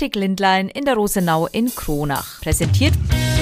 Optik Lindlein in der Rosenau in Kronach. Präsentiert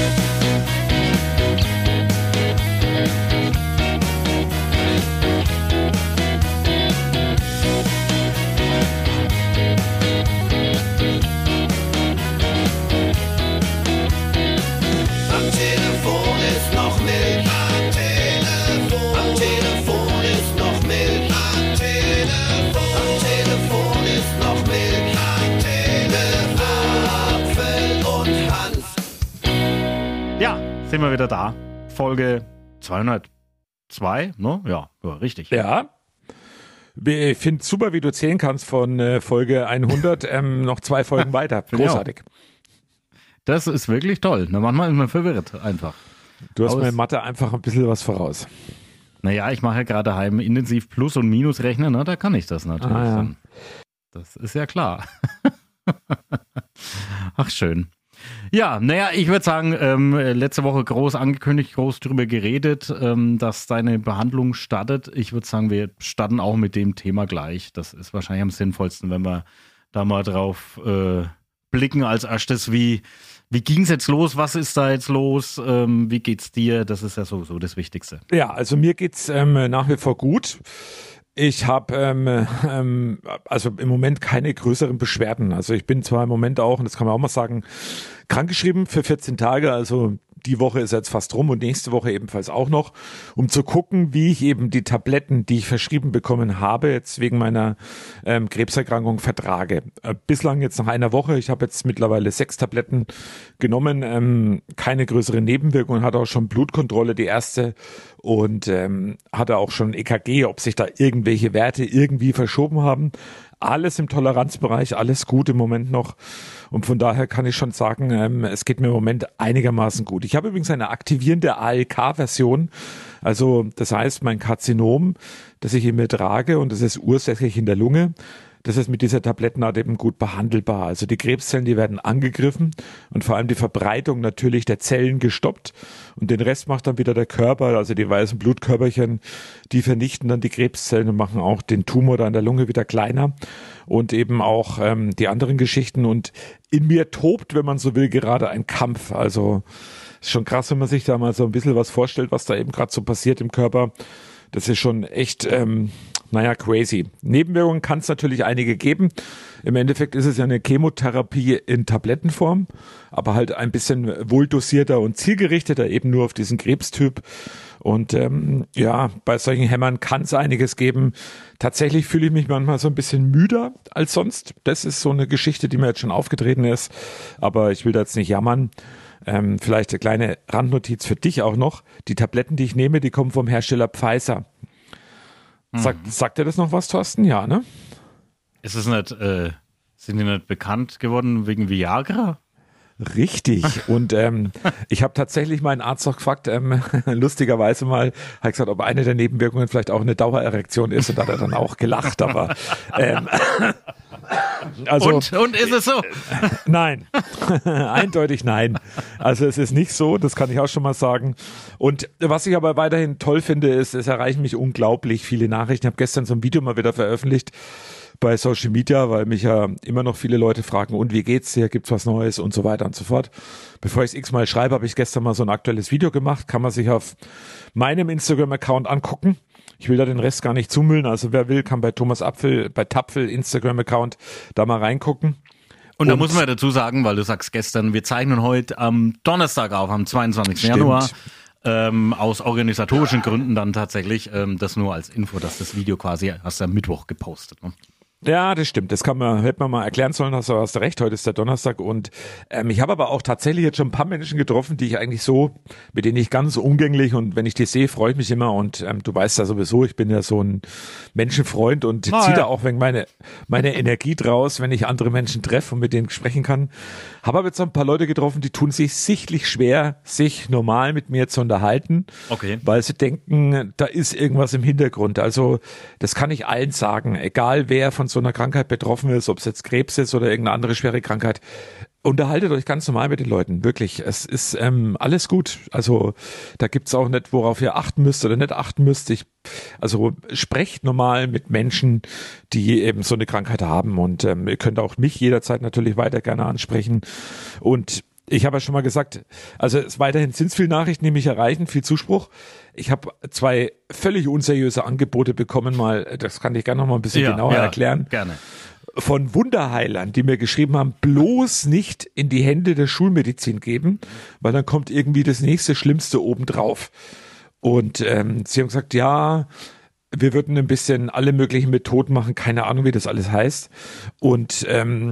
sind wir wieder da. Folge 202, ne? Ja, richtig. Ja. Ich finde super, wie du zählen kannst von Folge 100 noch 2 Folgen weiter. Großartig. Das ist wirklich toll. Manchmal ist man verwirrt einfach. Du hast mir in Mathe einfach ein bisschen was voraus. Naja, ich mache ja gerade heim intensiv Plus- und Minusrechnen, ne? Da kann ich das natürlich. Ja. Das ist ja klar. Ach, schön. Ja, naja, ich würde sagen, letzte Woche groß angekündigt, groß drüber geredet, dass deine Behandlung startet. Ich würde sagen, wir starten auch mit dem Thema gleich. Das ist wahrscheinlich am sinnvollsten, wenn wir da mal drauf blicken als erstes. Wie ging es jetzt los? Was ist da jetzt los? Wie geht's dir? Das ist ja sowieso das Wichtigste. Ja, also mir geht's nach wie vor gut. Ich habe also im Moment keine größeren Beschwerden. Also ich bin zwar im Moment auch, und das kann man auch mal sagen, krankgeschrieben für 14 Tage. Also die Woche ist jetzt fast rum und nächste Woche ebenfalls auch noch, um zu gucken, wie ich eben die Tabletten, die ich verschrieben bekommen habe, jetzt wegen meiner Krebserkrankung vertrage. Bislang jetzt nach einer Woche, ich habe jetzt mittlerweile 6 Tabletten genommen, keine größeren Nebenwirkungen, hatte auch schon Blutkontrolle, die erste, und hatte auch schon EKG, ob sich da irgendwelche Werte irgendwie verschoben haben. Alles im Toleranzbereich, alles gut im Moment noch. Und von daher kann ich schon sagen, es geht mir im Moment einigermaßen gut. Ich habe übrigens eine aktivierende ALK-Version. Also das heißt, mein Karzinom, das ich in mir trage, und das ist ursächlich in der Lunge, das ist mit dieser Tablettenart eben gut behandelbar. Also die Krebszellen, die werden angegriffen und vor allem die Verbreitung natürlich der Zellen gestoppt. Und den Rest macht dann wieder der Körper, also die weißen Blutkörperchen, die vernichten dann die Krebszellen und machen auch den Tumor da in der Lunge wieder kleiner. Und eben auch die anderen Geschichten. Und in mir tobt, wenn man so will, gerade ein Kampf. Also ist schon krass, wenn man sich da mal so ein bisschen was vorstellt, was da eben gerade so passiert im Körper. Das ist schon echt, crazy. Nebenwirkungen kann es natürlich einige geben. Im Endeffekt ist es ja eine Chemotherapie in Tablettenform, aber halt ein bisschen wohl dosierter und zielgerichteter, eben nur auf diesen Krebstyp. Und bei solchen Hämmern kann es einiges geben. Tatsächlich fühle ich mich manchmal so ein bisschen müder als sonst. Das ist so eine Geschichte, die mir jetzt schon aufgetreten ist. Aber ich will da jetzt nicht jammern. Vielleicht eine kleine Randnotiz für dich auch noch. Die Tabletten, die ich nehme, die kommen vom Hersteller Pfizer. Sagt dir das noch was, Thorsten? Ja, ne? Ist es nicht, sind die nicht bekannt geworden wegen Viagra? Richtig. Und ich habe tatsächlich meinen Arzt noch gefragt, lustigerweise mal, hat gesagt, ob eine der Nebenwirkungen vielleicht auch eine Dauererektion ist, und da hat er dann auch gelacht, aber also, und ist es so? Nein, eindeutig nein. Also es ist nicht so, das kann ich auch schon mal sagen. Und was ich aber weiterhin toll finde, ist, es erreichen mich unglaublich viele Nachrichten. Ich habe gestern so ein Video mal wieder veröffentlicht bei Social Media, weil mich ja immer noch viele Leute fragen, und wie geht's dir, gibt's was Neues und so weiter und so fort. Bevor ich es x-mal schreibe, habe ich gestern mal so ein aktuelles Video gemacht, kann man sich auf meinem Instagram-Account angucken. Ich will da den Rest gar nicht zumüllen, also wer will, kann bei Thomas Apfel, bei Tapfel Instagram-Account da mal reingucken. Und da muss man dazu sagen, weil du sagst gestern, wir zeichnen heute am Donnerstag auf, am 22. Januar. Aus organisatorischen Gründen dann tatsächlich, das nur als Info, dass das Video quasi erst am Mittwoch gepostet, ne? Ja, das stimmt. Das hätte man mal erklären sollen, hast du recht. Heute ist der Donnerstag, und ich habe aber auch tatsächlich jetzt schon ein paar Menschen getroffen, die ich eigentlich so, mit denen ich ganz umgänglich, und wenn ich die sehe, freue ich mich immer, und du weißt ja sowieso, ich bin ja so ein Menschenfreund und ziehe da auch wegen meine Energie draus, wenn ich andere Menschen treffe und mit denen sprechen kann. Habe aber jetzt noch ein paar Leute getroffen, die tun sich sichtlich schwer, sich normal mit mir zu unterhalten, weil sie denken, da ist irgendwas im Hintergrund. Also das kann ich allen sagen, egal wer von so einer Krankheit betroffen ist, ob es jetzt Krebs ist oder irgendeine andere schwere Krankheit, unterhaltet euch ganz normal mit den Leuten, wirklich. Es ist alles gut. Also da gibt's auch nicht, worauf ihr achten müsst oder nicht achten müsst. Also sprecht normal mit Menschen, die eben so eine Krankheit haben und ihr könnt auch mich jederzeit natürlich weiter gerne ansprechen. Und ich habe ja schon mal gesagt, also weiterhin sind es viele Nachrichten, die mich erreichen, viel Zuspruch. Ich habe 2 völlig unseriöse Angebote bekommen, das kann ich gerne noch mal ein bisschen genauer erklären. Gerne. Von Wunderheilern, die mir geschrieben haben, bloß nicht in die Hände der Schulmedizin geben, weil dann kommt irgendwie das nächste Schlimmste obendrauf. Und sie haben gesagt, ja, wir würden ein bisschen alle möglichen Methoden machen, keine Ahnung, wie das alles heißt. Und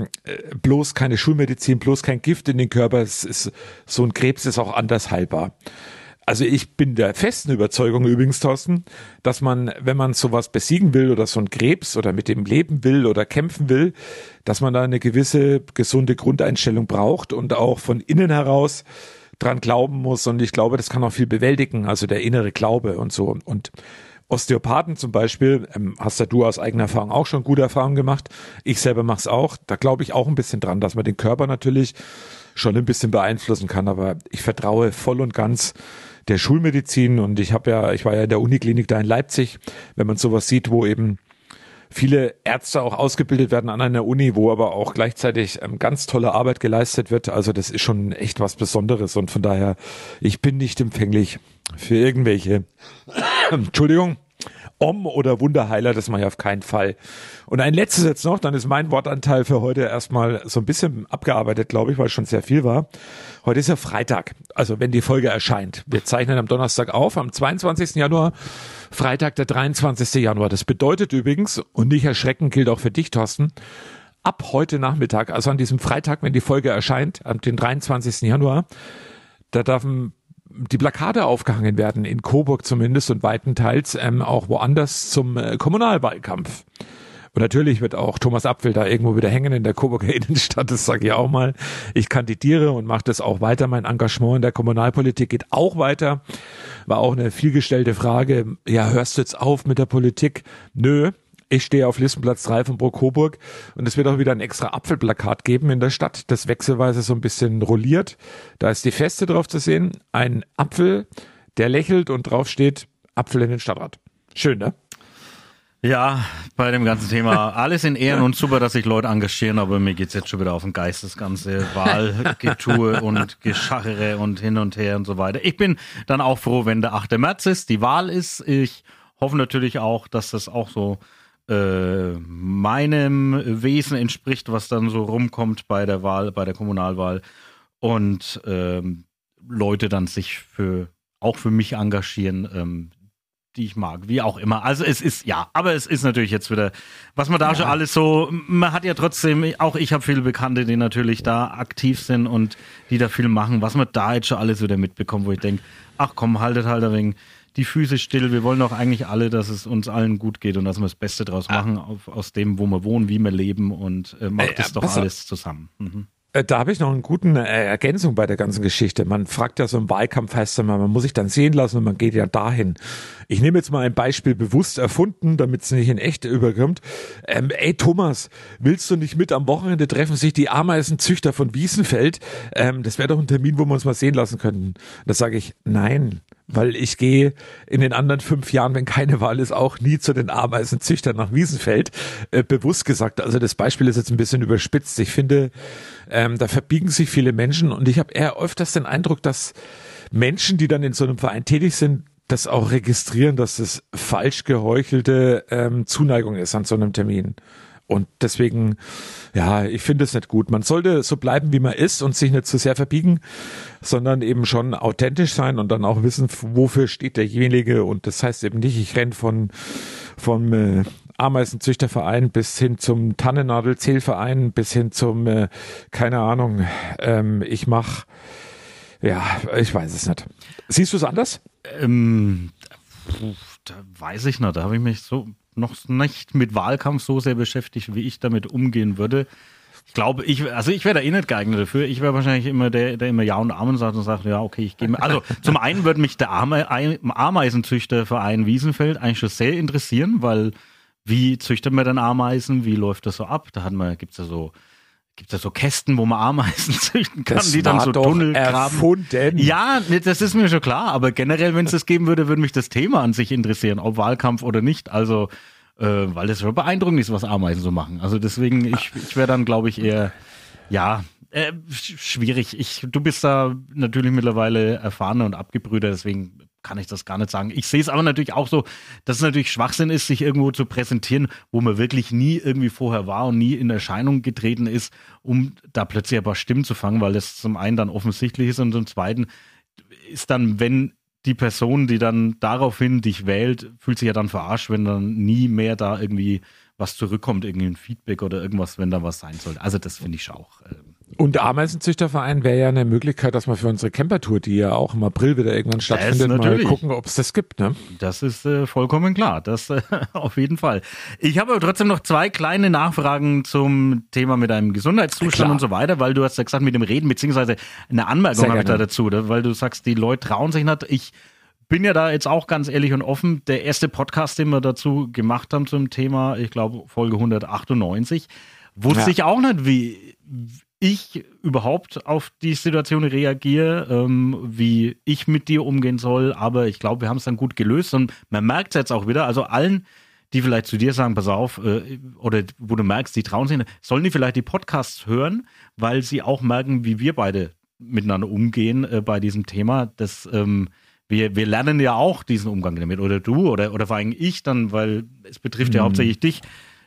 bloß keine Schulmedizin, bloß kein Gift in den Körper. So ein Krebs ist auch anders heilbar. Also ich bin der festen Überzeugung übrigens, Thorsten, dass man, wenn man sowas besiegen will oder so ein Krebs oder mit dem leben will oder kämpfen will, dass man da eine gewisse gesunde Grundeinstellung braucht und auch von innen heraus dran glauben muss. Und ich glaube, das kann auch viel bewältigen, also der innere Glaube und so. Und Osteopathen zum Beispiel, hast ja du aus eigener Erfahrung auch schon gute Erfahrungen gemacht. Ich selber mache es auch. Da glaube ich auch ein bisschen dran, dass man den Körper natürlich schon ein bisschen beeinflussen kann. Aber ich vertraue voll und ganz der Schulmedizin und ich war ja in der Uniklinik da in Leipzig, wenn man sowas sieht, wo eben viele Ärzte auch ausgebildet werden an einer Uni, wo aber auch gleichzeitig ganz tolle Arbeit geleistet wird. Also das ist schon echt was Besonderes und von daher, ich bin nicht empfänglich für irgendwelche, Entschuldigung, oder Wunderheiler, das mache ich auf keinen Fall. Und ein letztes jetzt noch, dann ist mein Wortanteil für heute erstmal so ein bisschen abgearbeitet, glaube ich, weil es schon sehr viel war. Heute ist ja Freitag, also wenn die Folge erscheint. Wir zeichnen am Donnerstag auf, am 22. Januar, Freitag der 23. Januar. Das bedeutet übrigens, und nicht erschrecken, gilt auch für dich, Thorsten, ab heute Nachmittag, also an diesem Freitag, wenn die Folge erscheint, am den 23. Januar, da dürfen die Plakate aufgehangen werden, in Coburg zumindest und weitenteils auch woanders zum Kommunalwahlkampf. Und natürlich wird auch Thomas Apfel da irgendwo wieder hängen in der Coburger Innenstadt, das sage ich auch mal. Ich kandidiere und mache das auch weiter. Mein Engagement in der Kommunalpolitik geht auch weiter. War auch eine vielgestellte Frage, ja, hörst du jetzt auf mit der Politik? Nö. Ich stehe auf Listenplatz 3 von Burg Coburg und es wird auch wieder ein extra Apfelplakat geben in der Stadt, das wechselweise so ein bisschen rolliert. Da ist die Feste drauf zu sehen, ein Apfel, der lächelt und drauf steht Apfel in den Stadtrat. Schön, ne? Ja, bei dem ganzen Thema alles in Ehren und super, dass sich Leute engagieren, aber mir geht's jetzt schon wieder auf den Geist, das ganze Wahlgetue und Geschachere und hin und her und so weiter. Ich bin dann auch froh, wenn der 8. März ist, die Wahl ist. Ich hoffe natürlich auch, dass das auch so meinem Wesen entspricht, was dann so rumkommt bei der Wahl, bei der Kommunalwahl und Leute dann sich auch für mich engagieren, die ich mag, wie auch immer. Also es ist, ja, aber es ist natürlich jetzt wieder, was man da schon alles so, man hat ja trotzdem, auch ich habe viele Bekannte, die natürlich da aktiv sind und die da viel machen, was man da jetzt schon alles wieder mitbekommt, wo ich denke, ach komm, haltet halt ein wenig die Füße still. Wir wollen doch eigentlich alle, dass es uns allen gut geht und dass wir das Beste draus machen, aus dem, wo wir wohnen, wie wir leben und macht das doch alles zusammen. Mhm. Da habe ich noch eine gute Ergänzung bei der ganzen Geschichte. Man fragt ja so im Wahlkampf, heißt es immer, man muss sich dann sehen lassen und man geht ja dahin. Ich nehme jetzt mal ein Beispiel bewusst erfunden, damit es nicht in echt überkommt. Ey Thomas, willst du nicht mit am Wochenende treffen sich die Ameisenzüchter von Wiesenfeld? Das wäre doch ein Termin, wo wir uns mal sehen lassen könnten. Da sage ich, nein, weil ich gehe in den anderen 5 Jahren, wenn keine Wahl ist, auch nie zu den Ameisenzüchtern nach Wiesenfeld. Bewusst gesagt, also das Beispiel ist jetzt ein bisschen überspitzt. Ich finde, da verbiegen sich viele Menschen und ich habe eher öfters den Eindruck, dass Menschen, die dann in so einem Verein tätig sind, das auch registrieren, dass das falsch geheuchelte Zuneigung ist an so einem Termin. Und deswegen, ja, ich finde es nicht gut. Man sollte so bleiben, wie man ist und sich nicht zu sehr verbiegen, sondern eben schon authentisch sein und dann auch wissen, wofür steht derjenige. Und das heißt eben nicht, ich renne vom Ameisenzüchterverein bis hin zum Tannennadelzählverein, bis hin zum, keine Ahnung, ich weiß es nicht. Siehst du es anders? Da weiß ich nicht, da habe ich mich so noch nicht mit Wahlkampf so sehr beschäftigt, wie ich damit umgehen würde. Ich glaube, ich wäre da eh nicht geeignet dafür. Ich wäre wahrscheinlich immer der immer Ja und Amen sagt und sagt, ja, okay, ich gehe mir. Also zum einen würde mich der Ameisenzüchterverein Wiesenfeld eigentlich schon sehr interessieren, weil wie züchtet man denn Ameisen, wie läuft das so ab? Gibt's ja so Kästen, wo man Ameisen züchten kann, das die dann so Tunnel graben. Erfunden. Ja, das ist mir schon klar, aber generell, wenn es das geben würde mich das Thema an sich interessieren, ob Wahlkampf oder nicht. Also, weil das schon beeindruckend ist, was Ameisen so machen. Also deswegen, ich wäre dann, glaube ich, eher, schwierig. Du bist da natürlich mittlerweile erfahrener und abgebrühter, deswegen kann ich das gar nicht sagen. Ich sehe es aber natürlich auch so, dass es natürlich Schwachsinn ist, sich irgendwo zu präsentieren, wo man wirklich nie irgendwie vorher war und nie in Erscheinung getreten ist, um da plötzlich ein paar Stimmen zu fangen, weil das zum einen dann offensichtlich ist und zum zweiten ist dann, wenn die Person, die dann daraufhin dich wählt, fühlt sich ja dann verarscht, wenn dann nie mehr da irgendwie was zurückkommt, irgendwie ein Feedback oder irgendwas, wenn da was sein soll. Also das finde ich auch. Und der Ameisenzüchterverein wäre ja eine Möglichkeit, dass wir für unsere Campertour, die ja auch im April wieder irgendwann stattfindet, mal gucken, ob es das gibt. Ne? Das ist vollkommen klar, das auf jeden Fall. Ich habe aber trotzdem noch 2 kleine Nachfragen zum Thema mit deinem Gesundheitszustand und so weiter, weil du hast ja gesagt, mit dem Reden, beziehungsweise eine Anmerkung habe ich da dazu, weil du sagst, die Leute trauen sich nicht. Ich bin ja da jetzt auch ganz ehrlich und offen. Der erste Podcast, den wir dazu gemacht haben zum Thema, ich glaube Folge 198, wusste ich auch nicht, wie ich überhaupt auf die Situation reagiere, wie ich mit dir umgehen soll. Aber ich glaube, wir haben es dann gut gelöst und man merkt es jetzt auch wieder. Also allen, die vielleicht zu dir sagen, pass auf, oder wo du merkst, die trauen sich nicht, sollen die vielleicht die Podcasts hören, weil sie auch merken, wie wir beide miteinander umgehen bei diesem Thema. Wir lernen ja auch diesen Umgang damit, oder du, oder vor allem ich dann, weil es betrifft ja hauptsächlich dich,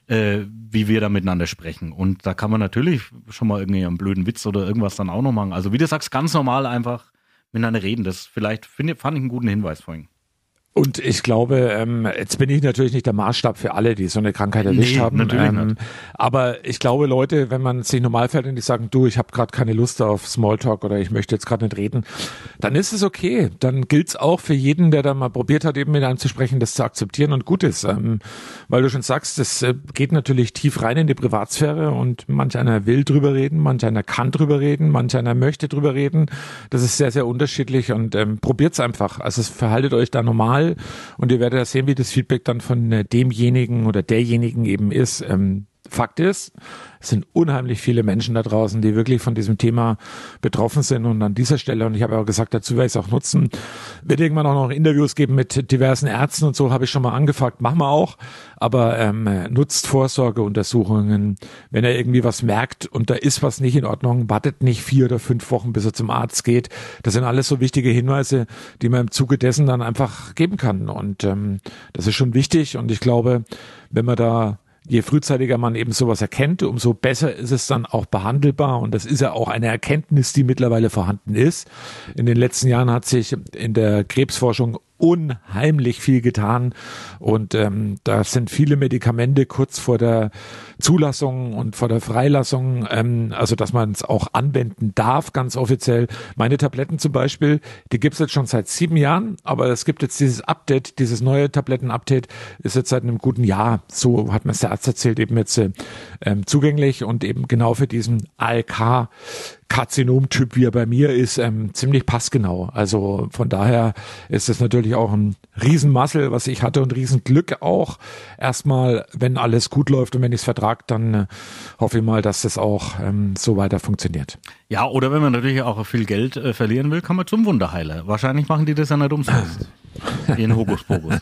wie wir da miteinander sprechen. Und da kann man natürlich schon mal irgendwie einen blöden Witz oder irgendwas dann auch noch machen. Also wie du sagst, ganz normal einfach miteinander reden. Das fand ich einen guten Hinweis vorhin. Und ich glaube, jetzt bin ich natürlich nicht der Maßstab für alle, die so eine Krankheit erwischt haben. Natürlich nicht. Aber ich glaube, Leute, wenn man sich normal fällt und die sagen, du, ich habe gerade keine Lust auf Smalltalk oder ich möchte jetzt gerade nicht reden, dann ist es okay. Dann gilt's auch für jeden, der da mal probiert hat, eben mit einem zu sprechen, das zu akzeptieren und gut ist. Weil du schon sagst, das geht natürlich tief rein in die Privatsphäre und manch einer will drüber reden, manch einer kann drüber reden, manch einer möchte drüber reden. Das ist sehr, sehr unterschiedlich und probiert's einfach. Also verhaltet euch da normal und ihr werdet ja sehen, wie das Feedback dann von demjenigen oder derjenigen eben ist. Fakt ist, es sind unheimlich viele Menschen da draußen, die wirklich von diesem Thema betroffen sind und an dieser Stelle, und ich habe ja auch gesagt, dazu werde ich es auch nutzen, wird irgendwann auch noch Interviews geben mit diversen Ärzten und so, habe ich schon mal angefragt, machen wir auch, aber nutzt Vorsorgeuntersuchungen, wenn er irgendwie was merkt und da ist was nicht in Ordnung, wartet nicht 4 oder 5 Wochen, bis er zum Arzt geht. Das sind alles so wichtige Hinweise, die man im Zuge dessen dann einfach geben kann und das ist schon wichtig und ich glaube, wenn man da je frühzeitiger man eben sowas erkennt, umso besser ist es dann auch behandelbar. Und das ist ja auch eine Erkenntnis, die mittlerweile vorhanden ist. In den letzten Jahren hat sich in der Krebsforschung unheimlich viel getan und da sind viele Medikamente kurz vor der Zulassung und vor der Freilassung, also dass man es auch anwenden darf, ganz offiziell. Meine Tabletten zum Beispiel, die gibt es jetzt schon seit 7 Jahren, aber es gibt jetzt dieses Update, dieses neue Tabletten-Update ist jetzt seit einem guten Jahr, so hat mir es der Arzt erzählt, eben jetzt zugänglich und eben genau für diesen ALK Karzinomtyp, wie er bei mir ist, ziemlich passgenau. Also von daher ist es natürlich auch ein Riesenmuscle, was ich hatte und Riesenglück auch. Erstmal, wenn alles gut läuft und wenn ich es vertrage, dann hoffe ich mal, dass das auch so weiter funktioniert. Ja, oder wenn man natürlich auch viel Geld verlieren will, kann man zum Wunderheiler. Wahrscheinlich machen die das ja nicht umsonst. In Hokuspokus.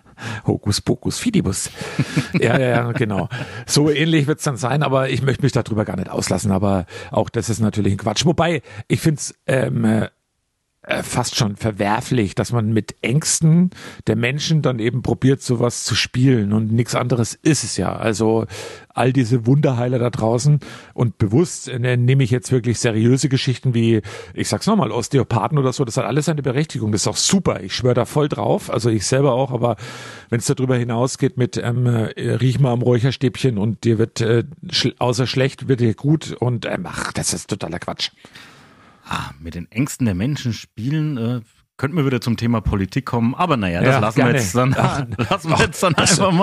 Hokuspokus Fidibus. Ja, genau. So ähnlich wird es dann sein, aber ich möchte mich darüber gar nicht auslassen. Aber auch das ist natürlich ein Quatsch. Wobei, ich finde es fast schon verwerflich, dass man mit Ängsten der Menschen dann eben probiert, sowas zu spielen und nichts anderes ist es ja. Also all diese Wunderheiler da draußen und bewusst nehme ich jetzt wirklich seriöse Geschichten wie, ich sag's nochmal, Osteopathen oder so, das hat alles seine Berechtigung, das ist auch super, ich schwöre da voll drauf, also ich selber auch, aber wenn es darüber hinausgeht mit riech mal am Räucherstäbchen und dir wird außer schlecht, wird dir gut und das ist totaler Quatsch. Mit den Ängsten der Menschen spielen, könnten wir wieder zum Thema Politik kommen, aber naja, das lassen wir jetzt dann einfach mal.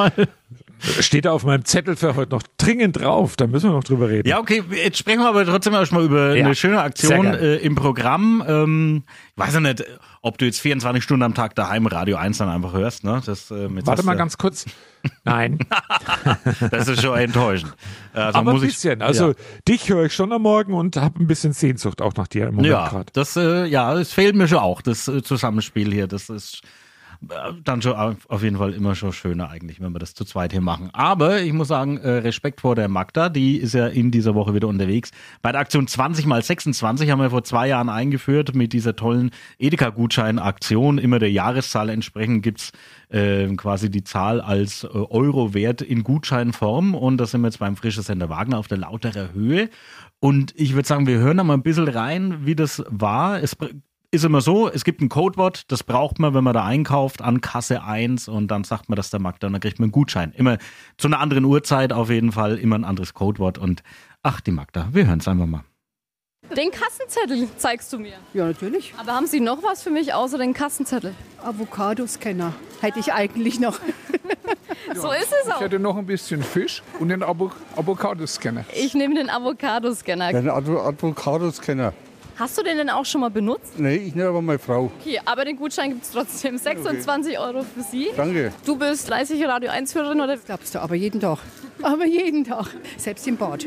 Steht da auf meinem Zettel für heute noch dringend drauf. Da müssen wir noch drüber reden. Ja, okay, jetzt sprechen wir aber trotzdem erstmal über eine schöne Aktion im Programm. Ich weiß ja nicht, ob du jetzt 24 Stunden am Tag daheim Radio 1 dann einfach hörst. Ne? Warte mal ganz kurz. Nein. Das ist schon enttäuschend. Also aber ein bisschen. Also dich höre ich schon am Morgen und habe ein bisschen Sehnsucht auch nach dir im Moment gerade. Es fehlt mir schon auch, das Zusammenspiel hier. Das ist dann schon auf jeden Fall immer schon schöner eigentlich, wenn wir das zu zweit hier machen. Aber ich muss sagen, Respekt vor der Magda, die ist ja in dieser Woche wieder unterwegs. Bei der Aktion 20x26 haben wir vor 2 Jahren eingeführt mit dieser tollen Edeka-Gutschein-Aktion. Immer der Jahreszahl entsprechend gibt's quasi die Zahl als Euro-Wert in Gutscheinform. Und da sind wir jetzt beim Frische Sender Wagner auf der lauterer Höhe. Und ich würde sagen, wir hören da mal ein bisschen rein, wie das war. Es ist immer so, es gibt ein Codewort, das braucht man, wenn man da einkauft, an Kasse 1 und dann sagt man das der Magda und dann kriegt man einen Gutschein. Immer zu einer anderen Uhrzeit auf jeden Fall, immer ein anderes Codewort und die Magda, wir hören es einfach mal. Den Kassenzettel zeigst du mir. Ja, natürlich. Aber haben Sie noch was für mich außer den Kassenzettel? Avocado-Scanner hätte ich eigentlich noch. So ist es auch. Ich hätte noch ein bisschen Fisch und den Avocado-Scanner. Ich nehme den Avocado-Scanner. Den Avocado-Scanner. Hast du den denn auch schon mal benutzt? Nee, ich nicht, aber meine Frau. Okay, aber den Gutschein gibt es trotzdem. 26 Euro für Sie. Danke. Du bist fleißige Radio 1-Hörerin, oder? Das glaubst du, aber jeden Tag. Aber jeden Tag. Selbst im Bad.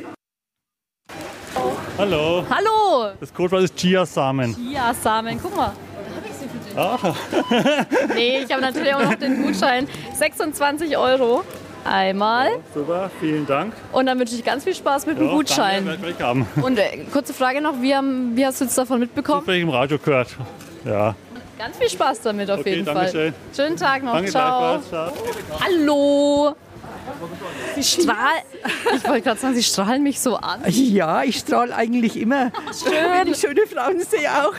Hallo. Hallo. Das Codewort ist Chiasamen. Chiasamen, guck mal. Da habe ich sie für dich. Nee, ich habe natürlich auch noch den Gutschein. 26 Euro. Einmal. Super, vielen Dank. Und dann wünsche ich ganz viel Spaß mit dem Gutschein. Danke, werde ich haben. Und kurze Frage noch, wie hast du jetzt davon mitbekommen? Zufällig im Radio gehört. Ja. Ganz viel Spaß damit auf jeden Fall. Schön. Schönen Tag noch. Danke, Ciao. Ciao. Hallo. Ich wollte gerade sagen, Sie strahlen mich so an. Ja, ich strahle eigentlich immer. Schön. Wenn ich schöne Frauen sehe auch.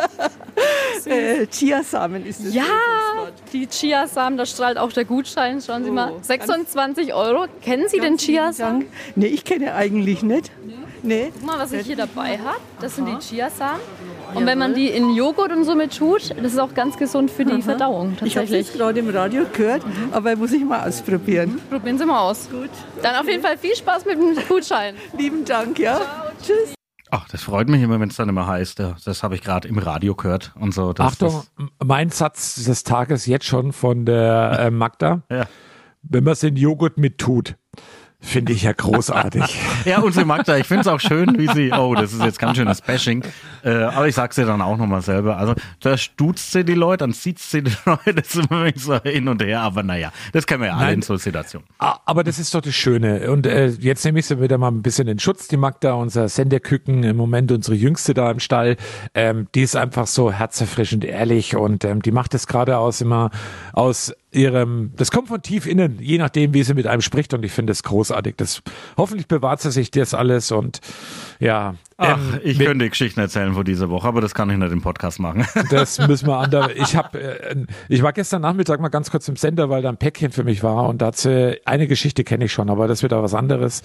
Chiasamen ist das. Ja, die Chiasamen, da strahlt auch der Gutschein. Schauen Sie mal. 26 Euro. Kennen Sie den Chiasamen? Nee, ich kenne eigentlich nicht. Nee. Guck mal, was ich hier dabei habe. Das sind die Chiasamen. Und wenn man die in Joghurt und so mit tut, das ist auch ganz gesund für die Verdauung Ich habe tatsächlich. es gerade im Radio gehört, aber muss ich mal ausprobieren. Probieren Sie mal aus. Gut. Dann auf jeden Fall viel Spaß mit dem Gutschein. Lieben Dank, ja. Tschüss. Ach, das freut mich immer, wenn es dann immer heißt, das habe ich gerade im Radio gehört und so. Achtung, mein Satz des Tages jetzt schon von der Magda. Ja. Wenn man es in Joghurt mit tut, finde ich ja großartig. Ja, unsere Magda, ich finde es auch schön, wie sie, das ist jetzt ganz schönes Bashing, aber ich sag's dir dann auch nochmal selber, also da duzt sie die Leute, dann sieht sie die Leute, das ist immer so hin und her, aber naja, das kennen wir ja alle in so Situationen. Aber das ist doch das Schöne und jetzt nehme ich sie wieder mal ein bisschen in Schutz, die Magda, unser Senderküken, im Moment unsere Jüngste da im Stall, die ist einfach so herzerfrischend ehrlich und die macht es gerade aus das kommt von tief innen, je nachdem, wie sie mit einem spricht und ich finde es großartig. Hoffentlich bewahrt sie sich das alles und ja. Ach, ich könnte Geschichten erzählen von dieser Woche, aber das kann ich nicht im Podcast machen. Das müssen wir anders. Ich war gestern Nachmittag mal ganz kurz im Sender, weil da ein Päckchen für mich war und eine Geschichte kenne ich schon, aber das wird auch was anderes.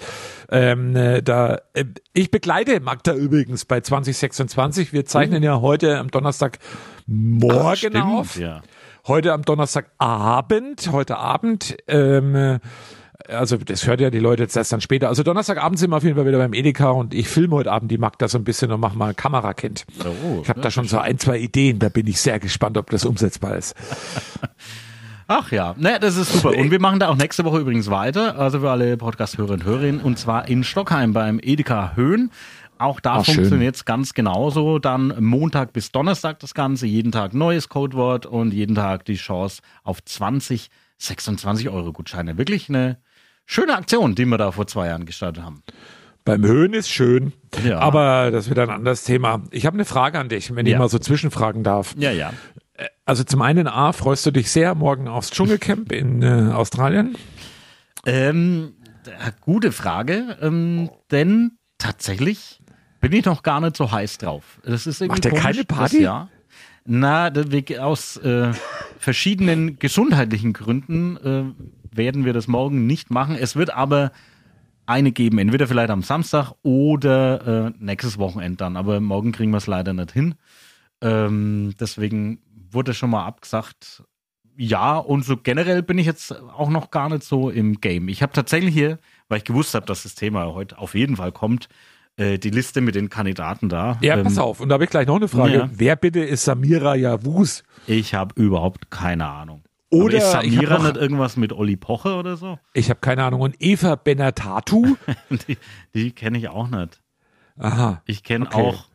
Ich begleite Magda übrigens bei 2026. Wir zeichnen ja heute am Donnerstagmorgen auf. Ja. Heute am Donnerstagabend, also das hört ja die Leute jetzt erst dann später. Also Donnerstagabend sind wir auf jeden Fall wieder beim Edeka und ich filme heute Abend die Magda so ein bisschen und mache mal Kamerakind. Ich habe da schon so 1, 2 Ideen, da bin ich sehr gespannt, ob das umsetzbar ist. Ach ja, das ist super. Und wir machen da auch nächste Woche übrigens weiter, also für alle Podcast-Hörerinnen und Hörer, und zwar in Stockheim beim Edeka Höhen. Auch da funktioniert es ganz genauso. Dann Montag bis Donnerstag das Ganze, jeden Tag neues Codewort und jeden Tag die Chance auf 26 Euro Gutscheine. Wirklich eine schöne Aktion, die wir da vor 2 Jahren gestartet haben. Beim Höhen ist schön, ja. Aber das wird ein anderes Thema. Ich habe eine Frage an dich, wenn ich mal so zwischenfragen darf. Ja. Also zum einen freust du dich sehr morgen aufs Dschungelcamp in Australien? Gute Frage, denn tatsächlich bin ich noch gar nicht so heiß drauf. Das ist irgendwie Macht der keine Party? Ja. Na, aus verschiedenen gesundheitlichen Gründen werden wir das morgen nicht machen. Es wird aber eine geben, entweder vielleicht am Samstag oder nächstes Wochenende dann. Aber morgen kriegen wir es leider nicht hin. Deswegen wurde schon mal abgesagt. Ja, und so generell bin ich jetzt auch noch gar nicht so im Game. Ich habe tatsächlich hier, weil ich gewusst habe, dass das Thema heute auf jeden Fall kommt, die Liste mit den Kandidaten da. Ja, pass auf. Und da habe ich gleich noch eine Frage. Ja. Wer bitte ist Samira Yavuz? Ich habe überhaupt keine Ahnung. Oder aber ist Samira ich hab nicht irgendwas mit Olli Poche oder so? Ich habe keine Ahnung. Und Eva Benatatu? Die kenne ich auch nicht. Aha. Ich kenne Okay. auch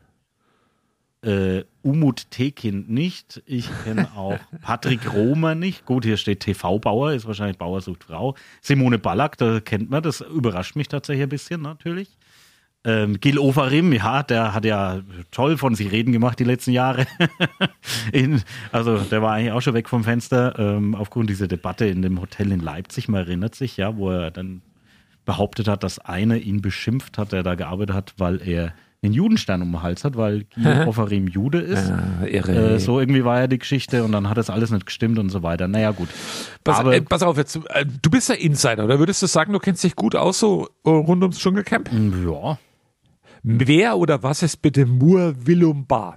Umut Tekin nicht. Ich kenne auch Patrick Romer nicht. Gut, hier steht TV-Bauer, ist wahrscheinlich Bauer sucht Frau. Simone Ballack, da kennt man, das überrascht mich tatsächlich ein bisschen natürlich. Gil Ofarim, ja, der hat ja toll von sich reden gemacht die letzten Jahre. Also der war eigentlich auch schon weg vom Fenster, aufgrund dieser Debatte in dem Hotel in Leipzig, man erinnert sich, ja, wo er dann behauptet hat, dass einer ihn beschimpft hat, der da gearbeitet hat, weil er einen Judenstern um den Hals hat, weil Gil Ofarim Jude ist. Irre. So irgendwie war ja die Geschichte und dann hat das alles nicht gestimmt und so weiter. Naja, gut. Pass auf, jetzt, du bist der Insider, oder würdest du sagen, du kennst dich gut aus so rund ums Dschungelcamp? Ja. Wer oder was ist bitte Murwillumbah?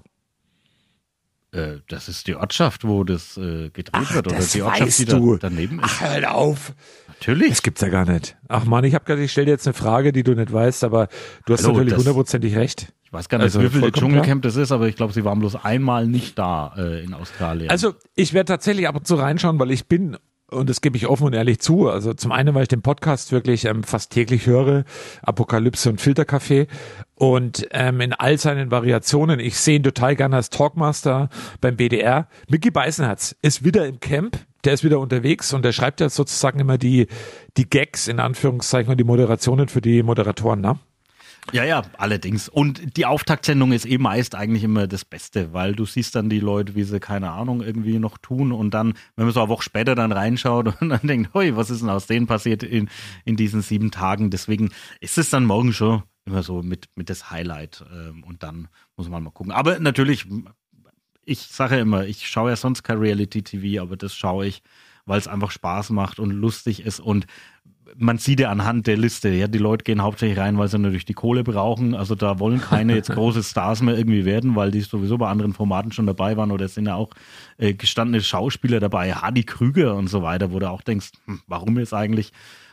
Das ist die Ortschaft, wo das gedreht wird. Oder das die Ortschaft, weißt die du. da daneben ist. Ach, hör auf. Natürlich. Das gibt's ja gar nicht. Ach man, ich stelle dir jetzt eine Frage, die du nicht weißt, aber du hast Hallo, natürlich das- hundertprozentig recht. Ich weiß gar nicht, Also wie viel vollkommen Dschungelcamp das ist, aber ich glaube, sie waren bloß einmal nicht da in Australien. Also ich werde tatsächlich ab und zu reinschauen, weil ich bin, und das gebe ich offen und ehrlich zu, also zum einen, weil ich den Podcast wirklich fast täglich höre, Apokalypse und Filterkaffee, und in all seinen Variationen. Ich sehe ihn total gerne als Talkmaster beim BDR. Micky Beisenherz ist wieder im Camp, der ist wieder unterwegs und der schreibt ja sozusagen immer die Gags in Anführungszeichen und die Moderationen für die Moderatoren, ne? Ja, allerdings. Und die Auftaktsendung ist meist eigentlich immer das Beste, weil du siehst dann die Leute, wie sie, keine Ahnung, irgendwie noch tun und dann, wenn man so eine Woche später dann reinschaut und dann denkt, hoi, was ist denn aus denen passiert in diesen 7 Tagen? Deswegen ist es dann morgen schon immer so mit das Highlight und dann muss man mal gucken. Aber natürlich, ich sage ja immer, ich schaue ja sonst kein Reality-TV, aber das schaue ich, weil es einfach Spaß macht und lustig ist und man sieht ja anhand der Liste, ja, die Leute gehen hauptsächlich rein, weil sie natürlich die Kohle brauchen. Also da wollen keine jetzt große Stars mehr irgendwie werden, weil die sowieso bei anderen Formaten schon dabei waren oder es sind ja auch gestandene Schauspieler dabei, Hardy Krüger und so weiter, wo du auch denkst, warum jetzt eigentlich?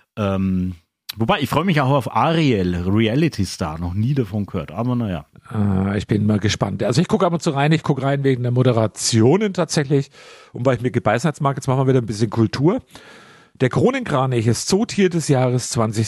Wobei, ich freue mich auch auf Ariel, Reality Star, noch nie davon gehört, aber naja. Ich bin mal gespannt. Also ich gucke ab und zu rein, ich gucke rein wegen der Moderationen tatsächlich und weil ich mir gebeißen mag, jetzt machen wir wieder ein bisschen Kultur. Der Kronenkranich ist Zootier des Jahres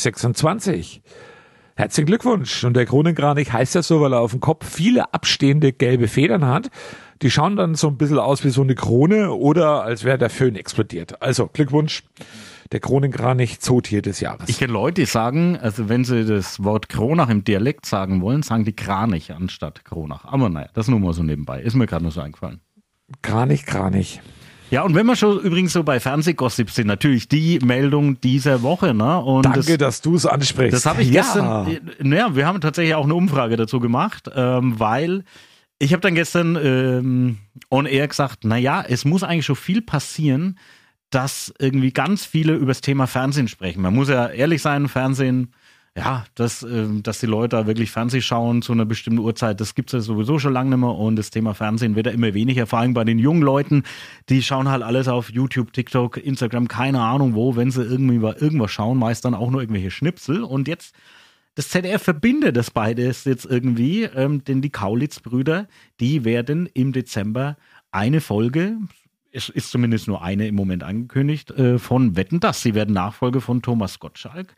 2026. Herzlichen Glückwunsch. Und der Kronenkranich heißt ja so, weil er auf dem Kopf viele abstehende gelbe Federn hat. Die schauen dann so ein bisschen aus wie so eine Krone oder als wäre der Föhn explodiert. Also Glückwunsch, der Kronenkranich Zootier des Jahres. Ich kenne Leute, die sagen, also wenn sie das Wort Kronach im Dialekt sagen wollen, sagen die Kranich anstatt Kronach. Aber naja, das nur mal so nebenbei. Ist mir gerade nur so eingefallen. Kranich. Ja, und wenn wir schon übrigens so bei Fernsehgossips sind, natürlich die Meldung dieser Woche, ne? Und Danke, dass du es ansprichst. das habe ich gestern, naja, wir haben tatsächlich auch eine Umfrage dazu gemacht, weil ich habe dann gestern on air gesagt, naja, es muss eigentlich schon viel passieren, dass irgendwie ganz viele über das Thema Fernsehen sprechen. Man muss ja ehrlich sein, Fernsehen, ja, dass die Leute da wirklich Fernsehen schauen zu einer bestimmten Uhrzeit, das gibt's ja sowieso schon lange nicht mehr und das Thema Fernsehen wird ja immer weniger, vor allem bei den jungen Leuten, die schauen halt alles auf YouTube, TikTok, Instagram, keine Ahnung wo, wenn sie irgendwie über irgendwas schauen, meist dann auch nur irgendwelche Schnipsel und jetzt, das ZDF verbindet das beides jetzt irgendwie, denn die Kaulitz-Brüder, die werden im Dezember eine Folge, es ist zumindest nur eine im Moment angekündigt, von Wetten, dass sie werden Nachfolge von Thomas Gottschalk.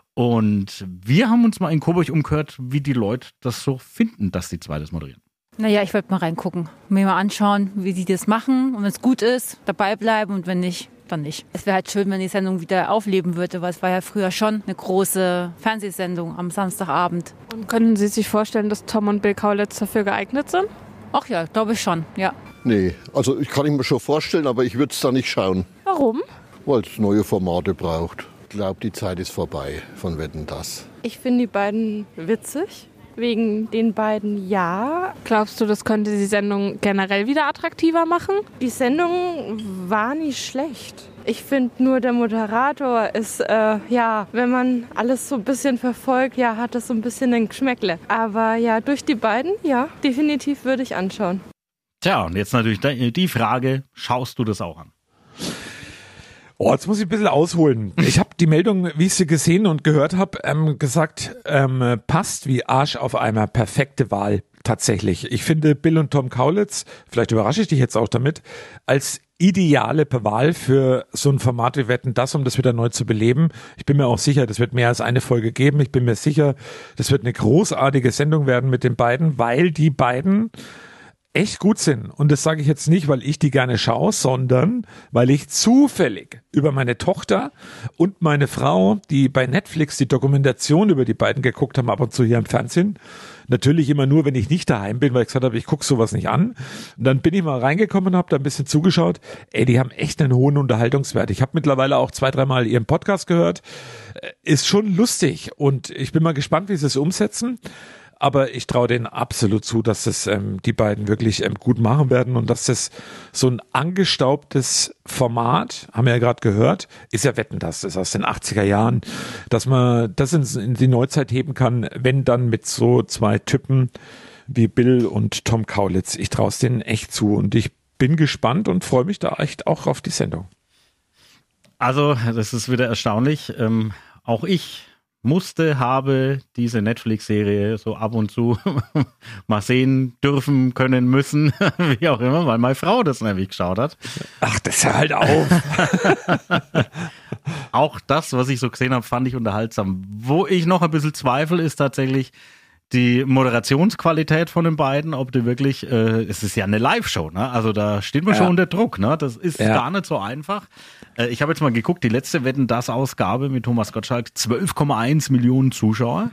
Und wir haben uns mal in Coburg umgehört, wie die Leute das so finden, dass die zwei das moderieren. Naja, ich wollte mal reingucken, mir mal anschauen, wie die das machen. Und wenn es gut ist, dabei bleiben und wenn nicht, dann nicht. Es wäre halt schön, wenn die Sendung wieder aufleben würde, weil es war ja früher schon eine große Fernsehsendung am Samstagabend. Und können Sie sich vorstellen, dass Tom und Bill Kaulitz dafür geeignet sind? Ach ja, glaube ich schon, ja. Nee, also ich kann mir schon vorstellen, aber ich würde es da nicht schauen, Warum? weil es neue Formate braucht. Ich glaube, die Zeit ist vorbei von Wetten, dass. Ich finde die beiden witzig. Wegen den beiden ja. Glaubst du, das könnte die Sendung generell wieder attraktiver machen? Die Sendung war nicht schlecht. Ich finde nur, der Moderator ist, wenn man alles so ein bisschen verfolgt, ja, hat das so ein bisschen ein Geschmäckle. Aber ja, durch die beiden, ja, definitiv würde ich anschauen. Tja, und jetzt natürlich die Frage, schaust du das auch an? Oh, jetzt muss ich ein bisschen ausholen. Ich habe die Meldung, wie ich sie gesehen und gehört habe, gesagt, passt wie Arsch auf Eimer. Perfekte Wahl, tatsächlich. Ich finde Bill und Tom Kaulitz, vielleicht überrasche ich dich jetzt auch damit, als ideale Wahl für so ein Format wie Wetten, das, um das wieder neu zu beleben. Ich bin mir auch sicher, das wird mehr als eine Folge geben. Ich bin mir sicher, das wird eine großartige Sendung werden mit den beiden, weil die beiden echt gut sind. Und das sage ich jetzt nicht, weil ich die gerne schaue, sondern weil ich zufällig über meine Tochter und meine Frau, die bei Netflix die Dokumentation über die beiden geguckt haben, ab und zu hier im Fernsehen, natürlich immer nur, wenn ich nicht daheim bin, weil ich gesagt habe, ich gucke sowas nicht an. Und dann bin ich mal reingekommen und habe da ein bisschen zugeschaut. Ey, die haben echt einen hohen Unterhaltungswert. Ich habe mittlerweile auch 2-3 Mal ihren Podcast gehört. Ist schon lustig und ich bin mal gespannt, wie sie es umsetzen. Aber ich traue denen absolut zu, dass das die beiden wirklich gut machen werden und dass das so ein angestaubtes Format, haben wir ja gerade gehört, ist ja Wetten, das ist aus den 80er Jahren, dass man das in die Neuzeit heben kann, wenn dann mit so 2 Typen wie Bill und Tom Kaulitz. Ich traue es denen echt zu und ich bin gespannt und freue mich da echt auch auf die Sendung. Also, das ist wieder erstaunlich. Auch ich habe diese Netflix-Serie so ab und zu mal sehen dürfen, können, müssen, wie auch immer, weil meine Frau das nämlich geschaut hat. Ach, das hört halt auf. Auch das, was ich so gesehen habe, fand ich unterhaltsam. Wo ich noch ein bisschen zweifle, ist tatsächlich die Moderationsqualität von den beiden, ob die wirklich, es ist ja eine Live-Show, ne? Also da steht man schon unter Druck, ne? Das ist gar nicht so einfach. Ich habe jetzt mal geguckt, die letzte Wetten, das Ausgabe mit Thomas Gottschalk, 12,1 Millionen Zuschauer.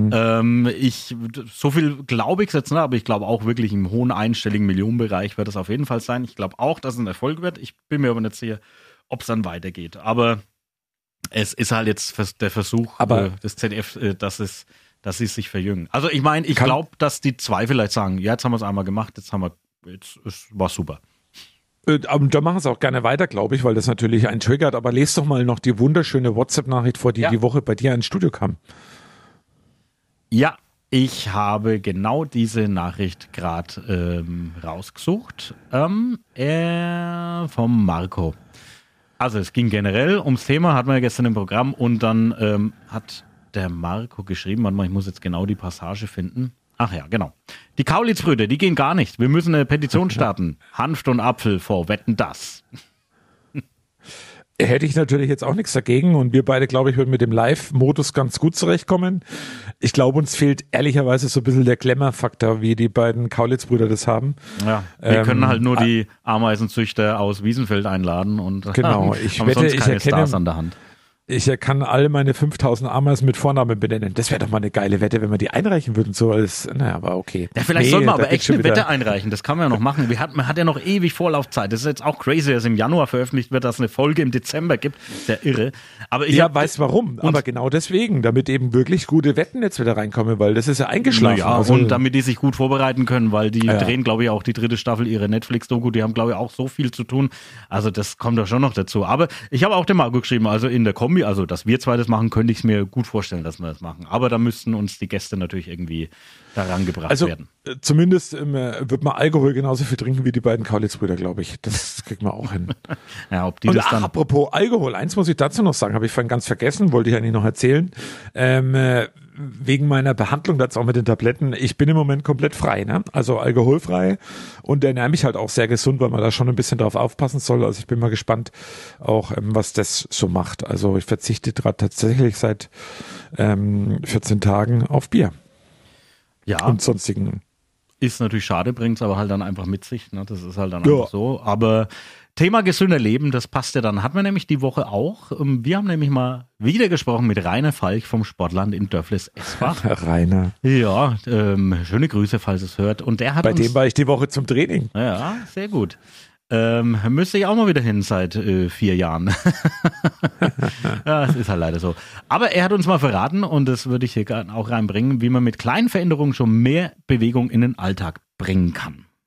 So viel glaube ich jetzt, ne? Aber ich glaube auch wirklich im hohen einstelligen Millionenbereich wird es auf jeden Fall sein. Ich glaube auch, dass es ein Erfolg wird. Ich bin mir aber nicht sicher, ob es dann weitergeht. Aber es ist halt jetzt der Versuch des ZDF, dass sie sich verjüngen. Also ich meine, ich glaube, dass die zwei vielleicht sagen, ja, jetzt haben wir es einmal gemacht, es war super. Da machen sie auch gerne weiter, glaube ich, weil das natürlich einen triggert. Aber lest doch mal noch die wunderschöne WhatsApp-Nachricht vor, die die Woche bei dir ins Studio kam. Ja, ich habe genau diese Nachricht gerade rausgesucht. Vom Marco. Also es ging generell ums Thema, hatten wir ja gestern im Programm und dann hat der Marco geschrieben, warte mal, ich muss jetzt genau die Passage finden. Ach ja, genau. Die Kaulitz-Brüder, die gehen gar nicht. Wir müssen eine Petition starten. Hanft und Apfel vor Wetten, das. Hätte ich natürlich jetzt auch nichts dagegen und wir beide, glaube ich, würden mit dem Live-Modus ganz gut zurechtkommen. Ich glaube, uns fehlt ehrlicherweise so ein bisschen der Glamour-Faktor, wie die beiden Kaulitz-Brüder das haben. Ja, wir können halt nur die Ameisenzüchter aus Wiesenfeld einladen und genau, ich haben wette, sonst keine ich erkenne Stars an der Hand. Ich kann alle meine 5000 Ameisen mit Vornamen benennen. Das wäre doch mal eine geile Wette, wenn wir die einreichen würden. So als, naja, aber okay. Ja, vielleicht soll man aber echt eine Wette einreichen. Das kann man ja noch machen. Man hat ja noch ewig Vorlaufzeit. Das ist jetzt auch crazy, dass im Januar veröffentlicht wird, dass es eine Folge im Dezember gibt. Ist ja irre. Aber ich weiß warum. Aber genau deswegen, damit eben wirklich gute Wetten jetzt wieder reinkommen, weil das ist ja eingeschlafen. Ja, also, und damit die sich gut vorbereiten können, weil die drehen, glaube ich, auch die 3. Staffel ihrer Netflix-Doku. Die haben, glaube ich, auch so viel zu tun. Also das kommt doch schon noch dazu. Aber ich habe auch dem Marco geschrieben, also in der Kombi, also dass wir zwei das machen, könnte ich es mir gut vorstellen, dass wir das machen. Aber da müssten uns die Gäste natürlich irgendwie daran gebracht werden. Zumindest wird man Alkohol genauso viel trinken wie die beiden Kaulitz-Brüder, glaube ich. Das kriegt man auch hin. Ja, ob die das dann... Apropos Alkohol, eins muss ich dazu noch sagen, habe ich vorhin ganz vergessen, wollte ich eigentlich noch erzählen. Wegen meiner Behandlung dazu auch mit den Tabletten, ich bin im Moment komplett frei, ne? Also alkoholfrei und ernähre mich halt auch sehr gesund, weil man da schon ein bisschen drauf aufpassen soll. Also ich bin mal gespannt auch, was das so macht. Also ich verzichte gerade tatsächlich seit 14 Tagen auf Bier. Ja. Und sonstigen. Ist natürlich schade, bringt es aber halt dann einfach mit sich, ne? Das ist halt dann einfach so. Aber Thema gesünder Leben, das passt ja dann. Hatten wir nämlich die Woche auch. Wir haben nämlich mal wieder gesprochen mit Rainer Falk vom Sportland in Dörfles-Esbach. Rainer. Ja, schöne Grüße, falls es hört. Und der hat dem war ich die Woche zum Training. Ja, sehr gut. Müsste ich auch mal wieder hin seit 4 Jahren. Ja, es ist halt leider so. Aber er hat uns mal verraten, und das würde ich hier auch reinbringen, wie man mit kleinen Veränderungen schon mehr Bewegung in den Alltag bringen kann.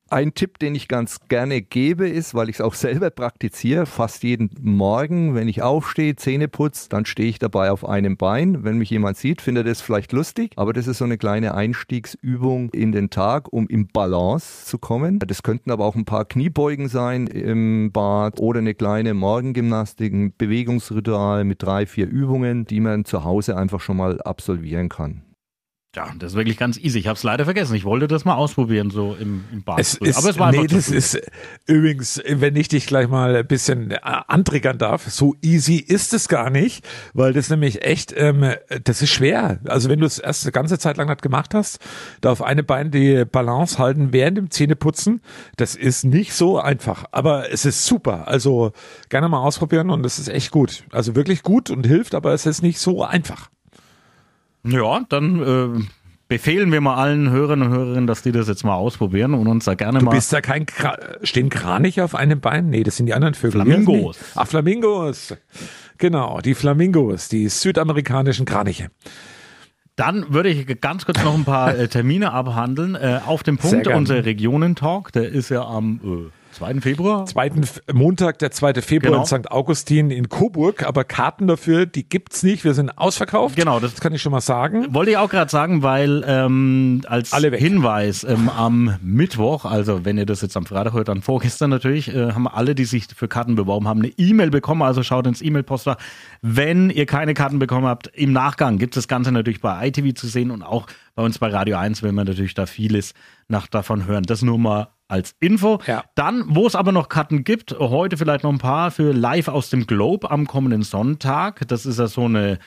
Ein Tipp, den ich ganz gerne gebe, ist, weil ich es auch selber praktiziere, fast jeden Morgen, wenn ich aufstehe, Zähne putze, dann stehe ich dabei auf einem Bein. Wenn mich jemand sieht, findet er das vielleicht lustig, aber das ist so eine kleine Einstiegsübung in den Tag, um in Balance zu kommen. Das könnten aber auch ein paar Kniebeugen sein im Bad oder eine kleine Morgengymnastik, ein Bewegungsritual mit 3-4 Übungen, die man zu Hause einfach schon mal absolvieren kann. Ja, das ist wirklich ganz easy. Ich habe es leider vergessen. Ich wollte das mal ausprobieren, so im Bad. Aber es war einfach das ist übrigens, wenn ich dich gleich mal ein bisschen antriggern darf, so easy ist es gar nicht, weil das nämlich echt, das ist schwer. Also wenn du es erst eine ganze Zeit lang nicht gemacht hast, da auf einem Bein die Balance halten während dem Zähneputzen, das ist nicht so einfach. Aber es ist super. Also gerne mal ausprobieren und das ist echt gut. Also wirklich gut und hilft, aber es ist nicht so einfach. Ja, dann befehlen wir mal allen Hörerinnen und Hörerinnen, dass die das jetzt mal ausprobieren und uns da gerne mal... Du bist ja stehen Kraniche auf einem Bein? Nee, das sind die anderen Vögel. Flamingos. Flamingos. Genau, die Flamingos, die südamerikanischen Kraniche. Dann würde ich ganz kurz noch ein paar Termine abhandeln. Auf dem Punkt unser Regionentalk, der ist ja am 2. Februar. Montag, der 2. Februar in St. Augustin in Coburg, aber Karten dafür, die gibt's nicht, wir sind ausverkauft. Genau, das kann ich schon mal sagen. Wollte ich auch gerade sagen, weil als Hinweis am Mittwoch, also wenn ihr das jetzt am Freitag hört, dann vorgestern natürlich, haben alle, die sich für Karten beworben haben, eine E-Mail bekommen, also schaut ins E-Mail-Postfach. Wenn ihr keine Karten bekommen habt, im Nachgang gibt es das Ganze natürlich bei ITV zu sehen und auch bei uns bei Radio 1, wenn wir natürlich da vieles davon hören. Das nur mal als Info. Ja. Dann, wo es aber noch Karten gibt, heute vielleicht noch ein paar für Live aus dem Globe am kommenden Sonntag. Das ist ja so eine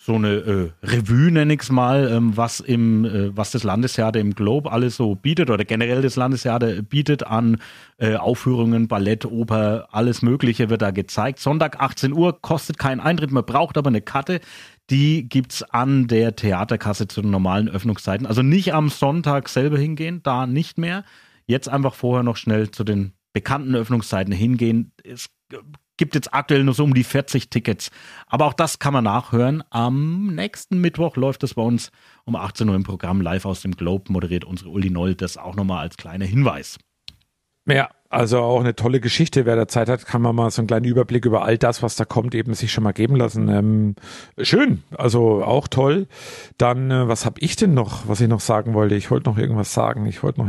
Revue, nenne ich es mal, was das Landestheater im Globe alles so bietet oder generell das Landestheater bietet an Aufführungen, Ballett, Oper, alles Mögliche wird da gezeigt. Sonntag 18 Uhr, kostet keinen Eintritt, man braucht aber eine Karte. Die gibt's an der Theaterkasse zu den normalen Öffnungszeiten. Also nicht am Sonntag selber hingehen, da nicht mehr. Jetzt einfach vorher noch schnell zu den bekannten Öffnungszeiten hingehen. Es gibt jetzt aktuell nur so um die 40 Tickets. Aber auch das kann man nachhören. Am nächsten Mittwoch läuft es bei uns um 18 Uhr im Programm Live aus dem Globe, moderiert unsere Uli Noll. Das auch nochmal als kleiner Hinweis. Ja, also auch eine tolle Geschichte. Wer da Zeit hat, kann man mal so einen kleinen Überblick über all das, was da kommt, eben sich schon mal geben lassen. Schön, also auch toll. Dann, was habe ich denn noch, was ich noch sagen wollte? Ich wollte noch irgendwas sagen.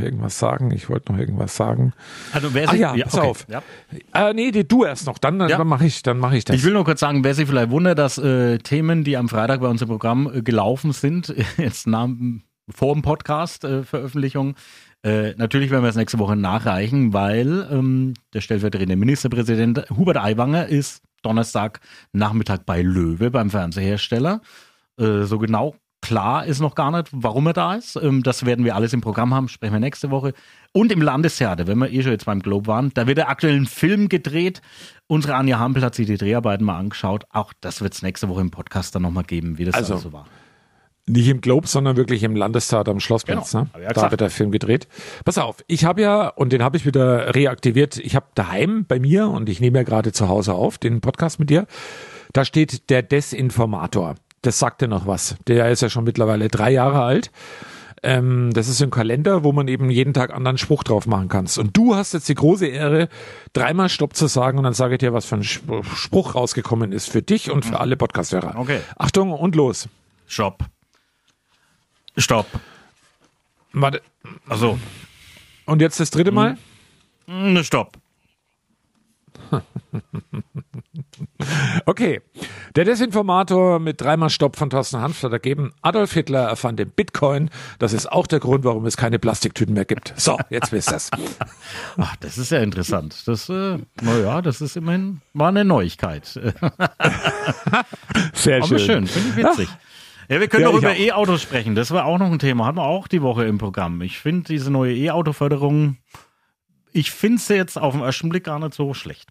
Also wer pass auf. Ja. Nee, du erst noch, dann mache ich das. Ich will nur kurz sagen, wer sich vielleicht wundert, dass Themen, die am Freitag bei uns im Programm gelaufen sind, jetzt vor dem Podcast Veröffentlichung, natürlich werden wir es nächste Woche nachreichen, weil der stellvertretende Ministerpräsident Hubert Aiwanger ist Donnerstag Nachmittag bei Löwe beim Fernsehersteller. So genau klar ist noch gar nicht, warum er da ist. Das werden wir alles im Programm haben, sprechen wir nächste Woche. Und im Landestheater, wenn wir schon jetzt beim Globe waren, da wird der aktuell ein Film gedreht. Unsere Anja Hampel hat sich die Dreharbeiten mal angeschaut. Auch das wird es nächste Woche im Podcast dann nochmal geben, wie das alles so war. Nicht im Globe, sondern wirklich im Landestheater am Schlossplatz. Genau. Ne? Da wird der Film gedreht. Pass auf, ich habe ja, und den habe ich wieder reaktiviert, ich habe daheim bei mir, und ich nehme ja gerade zu Hause auf, den Podcast mit dir, da steht der Desinformator. Das sagt dir noch was. Der ist ja schon mittlerweile 3 Jahre alt. Das ist ein Kalender, wo man eben jeden Tag anderen Spruch drauf machen kannst. Und du hast jetzt die große Ehre, 3-mal Stopp zu sagen, und dann sage ich dir, was für ein Spruch rausgekommen ist für dich und für alle Podcast-Hörer. Okay. Achtung und los. Stopp. Warte. Also. Und jetzt das 3. Mal? Stopp. Okay. Der Desinformator mit 3-mal Stopp von Thorsten Hanft hat ergeben, Adolf Hitler erfand den Bitcoin. Das ist auch der Grund, warum es keine Plastiktüten mehr gibt. So, jetzt wisst ihr es. Ach, das ist ja interessant. Das ist immerhin mal eine Neuigkeit. Sehr aber schön, finde ich witzig. Ja, wir können noch über E-Autos sprechen. Das war auch noch ein Thema. Hatten wir auch die Woche im Programm. Ich finde diese neue E-Auto-Förderung, ich finde sie jetzt auf den ersten Blick gar nicht so schlecht.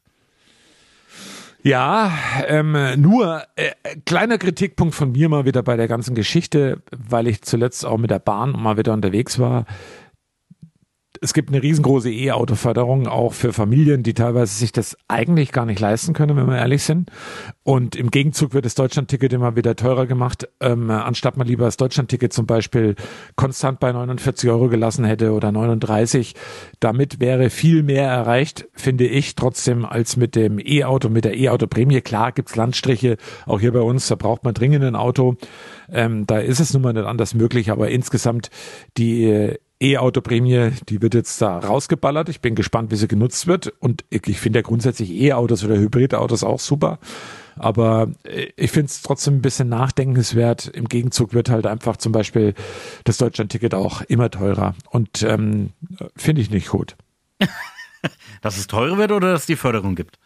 Ja, nur kleiner Kritikpunkt von mir mal wieder bei der ganzen Geschichte, weil ich zuletzt auch mit der Bahn mal wieder unterwegs war. es gibt eine riesengroße E-Auto-Förderung auch für Familien, die teilweise sich das eigentlich gar nicht leisten können, wenn wir ehrlich sind. Und im Gegenzug wird das Deutschlandticket immer wieder teurer gemacht, anstatt man lieber das Deutschlandticket zum Beispiel konstant bei 49 € gelassen hätte oder 39. Damit wäre viel mehr erreicht, finde ich, trotzdem als mit dem E-Auto, mit der E-Auto-Prämie. Klar gibt's Landstriche, auch hier bei uns, da braucht man dringend ein Auto. Da ist es nun mal nicht anders möglich, aber insgesamt die E-Auto-Prämie, die wird jetzt da rausgeballert. Ich bin gespannt, wie sie genutzt wird. Und ich finde ja grundsätzlich E-Autos oder Hybridautos auch super. Aber ich finde es trotzdem ein bisschen nachdenkenswert. Im Gegenzug wird halt einfach zum Beispiel das Deutschlandticket auch immer teurer. Und finde ich nicht gut. Dass es teurer wird oder dass es die Förderung gibt?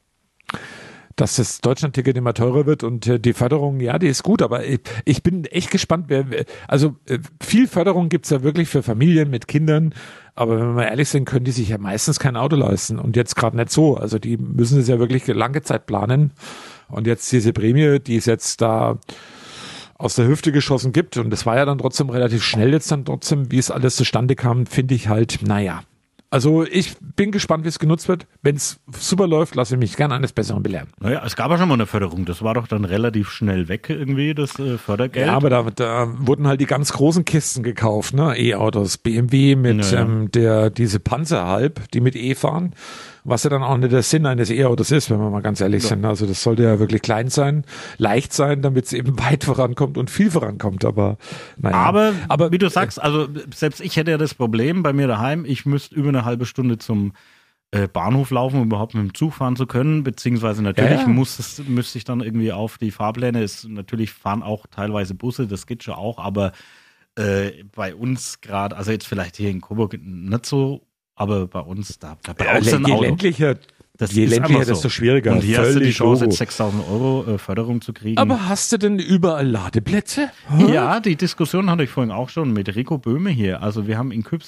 Dass das Deutschlandticket immer teurer wird und die Förderung, ja, die ist gut, aber ich bin echt gespannt, viel Förderung gibt's ja wirklich für Familien mit Kindern, aber wenn wir mal ehrlich sind, können die sich ja meistens kein Auto leisten und jetzt gerade nicht so, also die müssen es ja wirklich lange Zeit planen und jetzt diese Prämie, die es jetzt da aus der Hüfte geschossen gibt und das war ja dann trotzdem relativ schnell jetzt dann trotzdem, wie es alles zustande kam, finde ich halt, naja. Also ich bin gespannt, wie es genutzt wird. Wenn es super läuft, lasse ich mich gerne eines Besseren belehren. Naja, es gab ja schon mal eine Förderung. Das war doch dann relativ schnell weg irgendwie, das Fördergeld. Ja, aber da wurden halt die ganz großen Kisten gekauft, ne? E-Autos, BMW mit diese Panzerhalb, die mit E fahren. Was ja dann auch nicht der Sinn eines E-Autos ist, wenn wir mal ganz ehrlich sind. Also das sollte ja wirklich klein sein, leicht sein, damit es eben weit vorankommt und viel vorankommt. Aber naja. Aber wie du sagst, also selbst ich hätte ja das Problem bei mir daheim, ich müsste über eine halbe Stunde zum Bahnhof laufen, um überhaupt mit dem Zug fahren zu können, beziehungsweise natürlich müsste ich dann irgendwie auf die Fahrpläne, natürlich fahren auch teilweise Busse, das geht schon auch, aber bei uns gerade, also jetzt vielleicht hier in Coburg nicht so, aber bei uns, da brauchst du ein Auto. Je ländlicher, desto schwieriger. Und hier hast du die Chance, jetzt 6.000 € Förderung zu kriegen. Aber hast du denn überall Ladeplätze? Ja, die Diskussion hatte ich vorhin auch schon mit Rico Böhme hier. Also wir haben in Küps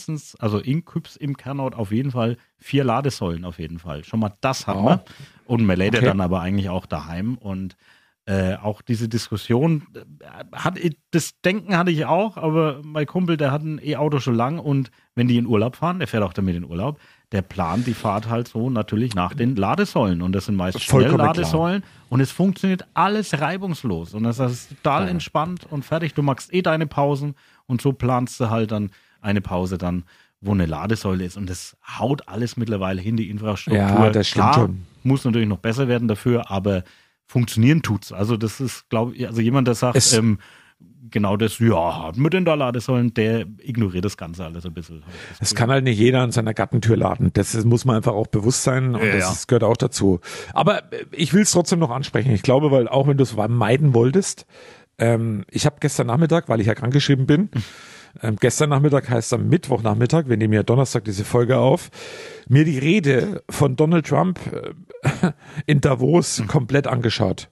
im Kernort auf jeden Fall 4 Ladesäulen auf jeden Fall. Schon mal das haben wir. Und man lädt dann aber eigentlich auch daheim. Und auch diese Diskussion, das Denken hatte ich auch, aber mein Kumpel, der hat ein E-Auto schon lang und wenn die in Urlaub fahren, der fährt auch damit in Urlaub, der plant die Fahrt halt so natürlich nach den Ladesäulen und das sind meist Schnellladesäulen und es funktioniert alles reibungslos und das ist total entspannt und fertig, du machst deine Pausen und so planst du halt dann eine Pause dann, wo eine Ladesäule ist und das haut alles mittlerweile hin, die Infrastruktur. Ja, das stimmt schon. Muss natürlich noch besser werden dafür, aber funktionieren tut's. Also das ist, glaube ich, also jemand, der sagt, genau das, hat man denn da Ladesäulen, der ignoriert das Ganze alles ein bisschen. Es kann halt nicht jeder an seiner Gartentür laden. Das muss man einfach auch bewusst sein und das gehört auch dazu. Aber ich will es trotzdem noch ansprechen. Ich glaube, weil auch wenn du es meiden wolltest, ich habe gestern Nachmittag, weil ich ja krankgeschrieben bin, gestern Nachmittag heißt am Mittwochnachmittag, wir nehmen ja Donnerstag diese Folge auf, mir die Rede von Donald Trump in Davos komplett angeschaut.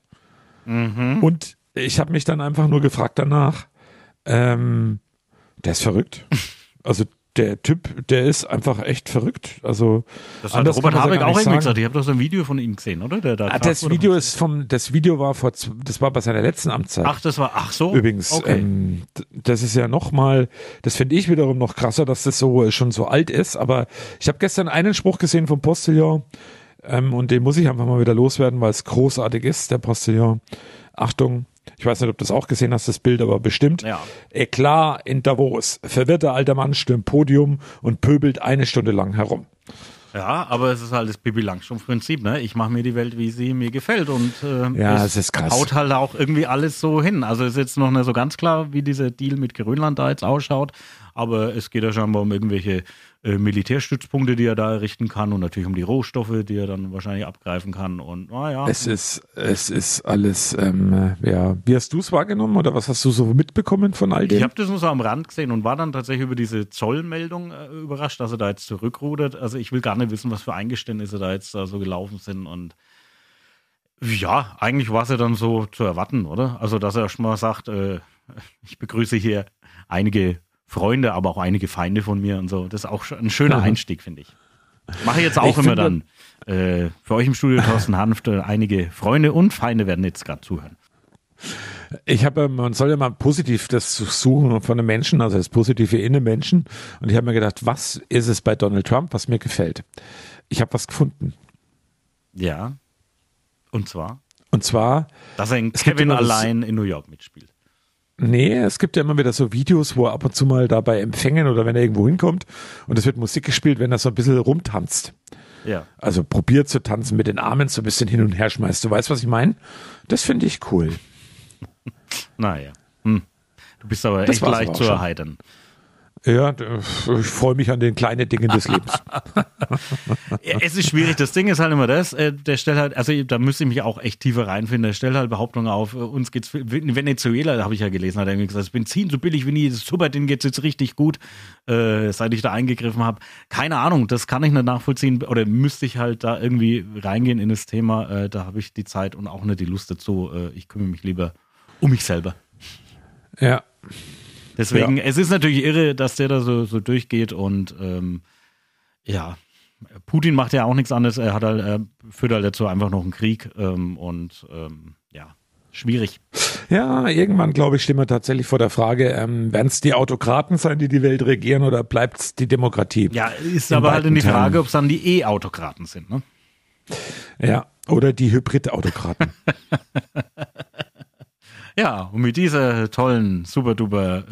Und ich habe mich dann einfach nur gefragt danach, der ist verrückt. Also der Typ, der ist einfach echt verrückt. Also das hat Robert Habeck auch irgendwie gesagt. Ich habe doch so ein Video von ihm gesehen, oder? Das Video war das war bei seiner letzten Amtszeit. Ach so. Übrigens, okay. Das ist ja nochmal, das finde ich wiederum noch krasser, dass das so schon so alt ist. Aber ich habe gestern einen Spruch gesehen vom Postillon und den muss ich einfach mal wieder loswerden, weil es großartig ist, der Postillon. Achtung. Ich weiß nicht, ob du das auch gesehen hast, das Bild, aber bestimmt. Ja. Eklat in Davos. Verwirrter alter Mann stürmt Podium und pöbelt 1 Stunde lang herum. Ja, aber es ist halt das Pippi Langstrumpf-Prinzip, ne? Ich mache mir die Welt, wie sie mir gefällt und es ist krass. Haut halt auch irgendwie alles so hin. Also ist jetzt noch nicht so ganz klar, wie dieser Deal mit Grönland da jetzt ausschaut, aber es geht ja scheinbar um irgendwelche Militärstützpunkte, die er da errichten kann und natürlich um die Rohstoffe, die er dann wahrscheinlich abgreifen kann und Es ist alles, wie hast du es wahrgenommen oder was hast du so mitbekommen von all dem? Ich habe das nur so am Rand gesehen und war dann tatsächlich über diese Zollmeldung überrascht, dass er da jetzt zurückrudert. Also ich will gar nicht wissen, was für Eingeständnisse da jetzt so gelaufen sind und ja, eigentlich war es ja dann so zu erwarten, oder? Also dass er schon mal sagt, ich begrüße hier einige Freunde, aber auch einige Feinde von mir und so. Das ist auch ein schöner Einstieg, finde ich. Mache ich jetzt auch immer dann. Für euch im Studio, Thorsten Hanft, einige Freunde und Feinde werden jetzt gerade zuhören. Man soll ja mal positiv das suchen von einem Menschen, also das Positive in einem Menschen. Und ich habe mir gedacht, was ist es bei Donald Trump, was mir gefällt? Ich habe was gefunden. Ja. Und zwar? Dass er in Kevin allein in New York mitspielt. Nee, es gibt ja immer wieder so Videos, wo er ab und zu mal da bei Empfängen oder wenn er irgendwo hinkommt und es wird Musik gespielt, wenn er so ein bisschen rumtanzt. Ja. Also probiert zu tanzen, mit den Armen so ein bisschen hin und her schmeißt. Du weißt, was ich meine? Das finde ich cool. Naja. Du bist aber echt leicht zu erheitern. Ja, ich freue mich an den kleinen Dingen des Lebens. Es ist schwierig. Das Ding ist halt immer das, der stellt halt, also da müsste ich mich auch echt tiefer reinfinden, der stellt halt Behauptungen auf, uns geht's, in Venezuela, da habe ich ja gelesen, hat er irgendwie gesagt, das Benzin so billig wie nie, das ist super, denen geht's jetzt richtig gut, seit ich da eingegriffen habe. Keine Ahnung, das kann ich nicht nachvollziehen oder müsste ich halt da irgendwie reingehen in das Thema, da habe ich die Zeit und auch nicht die Lust dazu. Ich kümmere mich lieber um mich selber. Ja. Deswegen, es ist natürlich irre, dass der da so durchgeht und Putin macht ja auch nichts anderes, er führt halt dazu einfach noch einen Krieg schwierig. Ja, irgendwann, glaube ich, stehen wir tatsächlich vor der Frage, werden es die Autokraten sein, die die Welt regieren oder bleibt es die Demokratie? Ja, ist aber halt die Frage, ob es dann die E-Autokraten sind, ne? Ja, oder die Hybrid-Autokraten. Ja, und mit dieser tollen, super-duper,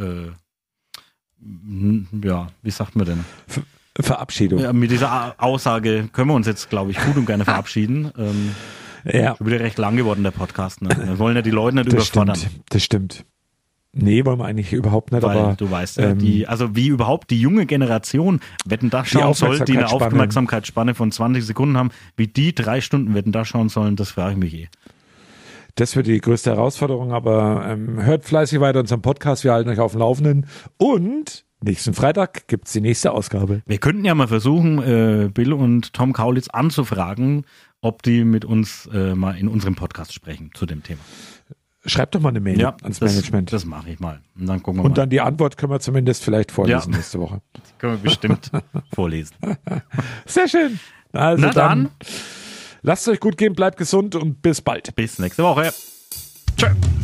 wie sagt man denn? Verabschiedung. Ja, mit dieser Aussage können wir uns jetzt, glaube ich, gut und gerne verabschieden. Schon wieder recht lang geworden, der Podcast. Ne? Wir wollen ja die Leute nicht überfordern. Das stimmt. Nee, wollen wir eigentlich überhaupt nicht. Weil aber du weißt ja, wie überhaupt die junge Generation Wetten, das schauen soll, die eine Aufmerksamkeitsspanne von 20 Sekunden haben, wie die 3 Stunden Wetten, das schauen sollen, das frage ich mich eh. Das wird die größte Herausforderung, aber hört fleißig weiter unseren Podcast, wir halten euch auf dem Laufenden und nächsten Freitag gibt es die nächste Ausgabe. Wir könnten ja mal versuchen, Bill und Tom Kaulitz anzufragen, ob die mit uns mal in unserem Podcast sprechen zu dem Thema. Schreibt doch mal eine Mail ans Management. Das mache ich mal. Und dann gucken wir mal. Und dann die Antwort können wir zumindest vielleicht vorlesen nächste Woche. Die können wir bestimmt vorlesen. Sehr schön. Also dann lasst es euch gut gehen, bleibt gesund und bis bald. Bis nächste Woche. Tschö.